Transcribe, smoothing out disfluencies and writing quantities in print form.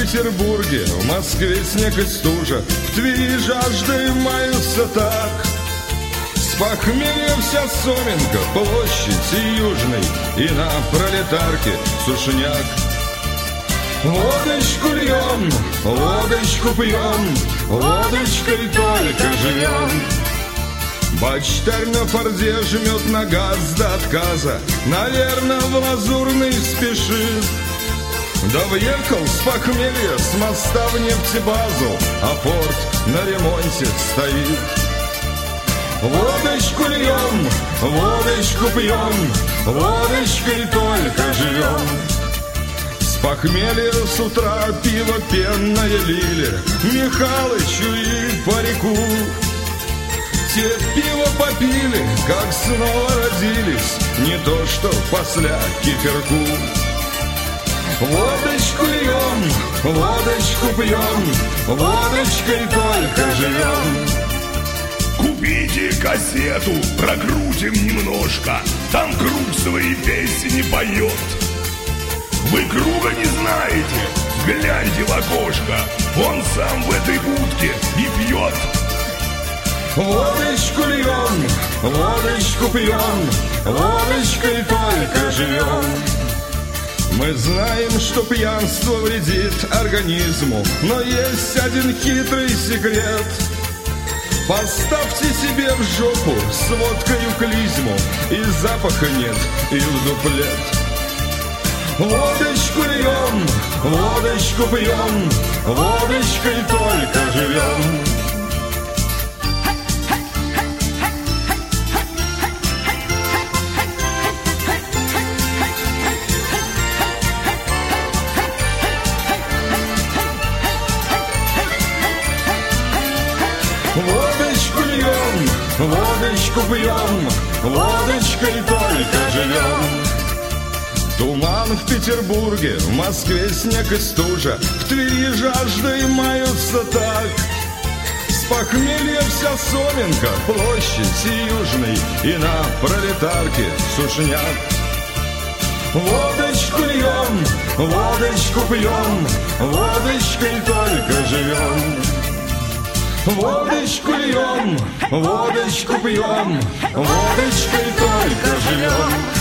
Петербурге, в Москве снег и стужа, в Твери жаждой маются так. С похмелья вся Соменка, площадь и Южный, и на Пролетарке сушняк. Водочку льем, водочку пьем, водочкой только живем. Бачтарь на форде жмет на газ до отказа, наверно, в Лазурный спешит. Да въехал с похмелья с моста в нефтебазу, а порт на ремонте стоит. Водочку льем, водочку пьем, водочкой только живем. С похмелья с утра пиво пенное лили Михалычу и парику. Те пиво попили, как снова родились, не то что после киферку. Водочку льем, водочку пьем, водочкой только живем. Купите кассету, прокрутим немножко, там Круг свои песни поет. Вы Круга не знаете, гляньте в окошко, он сам в этой будке и пьет. Водочку льем, водочку пьем, водочкой только живем. Мы знаем, что пьянство вредит организму, но есть один хитрый секрет. Поставьте себе в жопу с водкою клизму, и запаха нет, и в дуплет. Водочку льем, водочку пьем, водочкой только живем. Водочку льем, водочку пьем, водочкой только живем. Туман в Петербурге, в Москве снег и стужа, в Твери жаждой маются так. С похмелья вся Соменка, площадь и Южный, и на Пролетарке сушняк. Водочку льем, водочку пьем, водочкой только живем. Водочку льем, водочку пьем, водочкой только живем.